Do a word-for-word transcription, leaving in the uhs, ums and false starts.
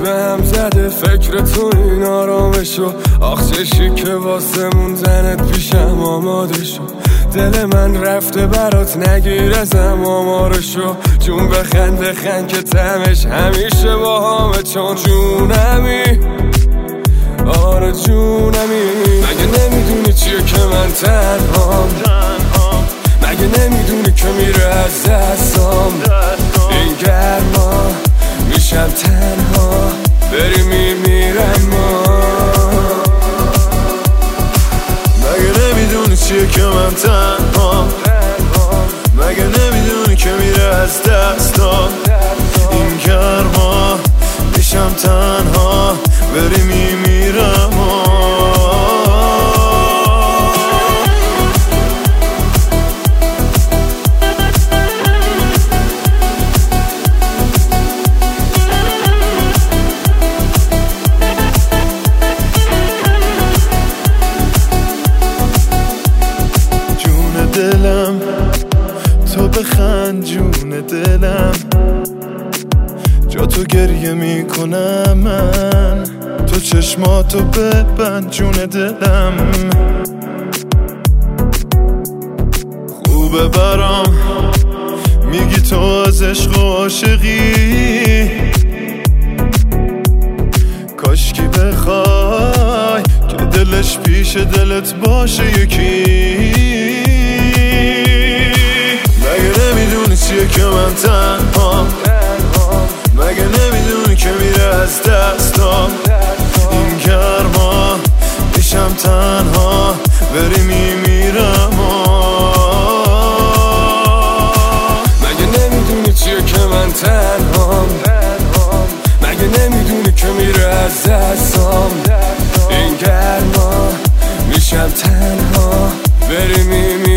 به هم زده فکر تو این آرامشو. آخ چشی که واسه موندنت پیشم آماده شو. دل من رفته برات نگیر ازم آمارشو. جون بخنده خند که تمش همیشه با همه. چون جونمی آره جونمی. مگه نمیدونی چیه که من تنهام؟ مگه نمیدونی که میره از دستام این گرما؟ میشم تنها بری میمیرم ما. مگه نمیدونی چیه که من تنهام؟ مگه نمیدونی که میره از دستام این گرما؟ میشم تنها بری میمیرم ما. دلم تو بخند جون دلم، جا تو گریه میکنم من. تو چشماتو ببند جون دلم. خوبه برام میگی تو از عشق و عاشقی. کاشکی بخوای که دلش پیش دلت باشه یکی. مگه نمیدونی چیه که من تنهام؟ مگه نمیدونی که میره از دستام این گرما؟ میشم تنها بری میمیرم. مگه نمیدونی چیه که من تنهام؟ مگه نمیدونی که میره از دستام این گرما؟ میشم تنها بری میمیرم.